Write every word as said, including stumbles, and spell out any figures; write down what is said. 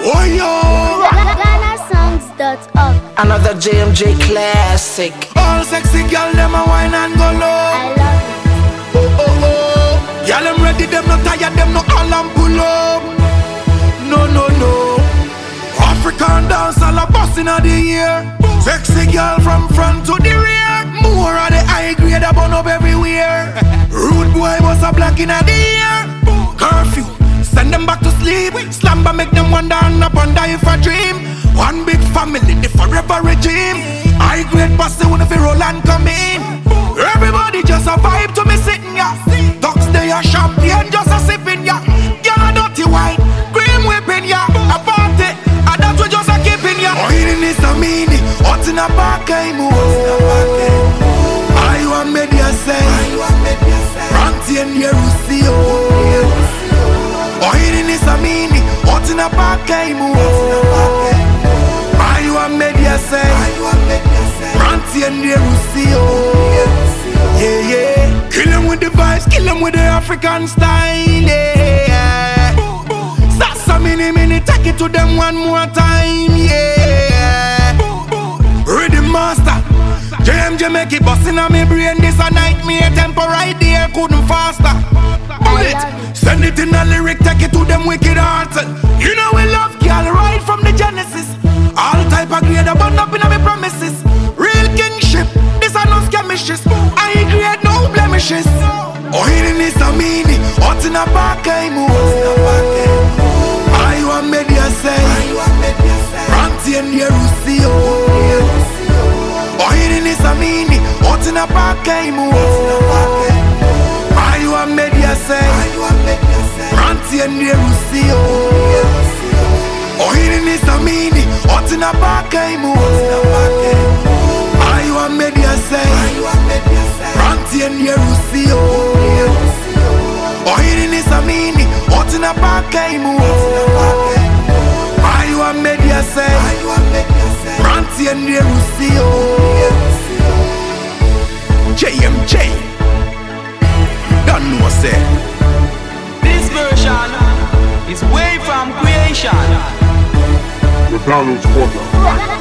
Oh yo, Ghana Songs dot org. Another J M J classic. all sexy girl them a wine and go low. I love it. Oh oh oh, girl them ready, them no tired, them no all and pull up. No no no, African dance all a bust inna the ear. Sexy girl from front to the rear. More of the high grade a burn up everywhere. Rude boy was a black inna the ear. Curfew, send them back to sleep. Slumber make them wonder and up and die if a dream. One big family, the forever regime. High grade pussy when if you roll and come in. Everybody just a vibe to me sitting ya. Ducks they a champagne just a sipping ya. Girl a dirty wine, cream whipping ya. A party, and that we just a keeping ya. Oh, in this a mini, hot in a back I move. I want media say, Ranty and Yerusio. Oh, in this a mini, hot in a back I move. I want media say, Ranty and Yerusio. Yeah, yeah. Kill them with the vibes, kill them with the African style. Yeah. Sasa mini mini, take it to them one more time. Yeah. Rhythm master, J M J make it bust in my brain. This a nightmare, tempo right there, couldn't faster. Bullet, send it in a lyric, take it to them wicked hearts. You know we love girl right from the Genesis. All type of grade, I burn up in my promises. Real kingship, this a no skirmishes. I create no blemishes. Oh, in this a mini, hot in a back I move. I want media say, Ranty and Yerusio. Oh, in this a mini, hot in a back I move. I want media say, Ranty and Yerusio. Oh, in this a mini, hot in a back I move. I want media say, Ranty and Yerusio. Oh, in this a mini, hot in a back I move. I want media say, Ranty and Yerusio. J M J, don't know say. This version is way from creation. McDonald's Quarter.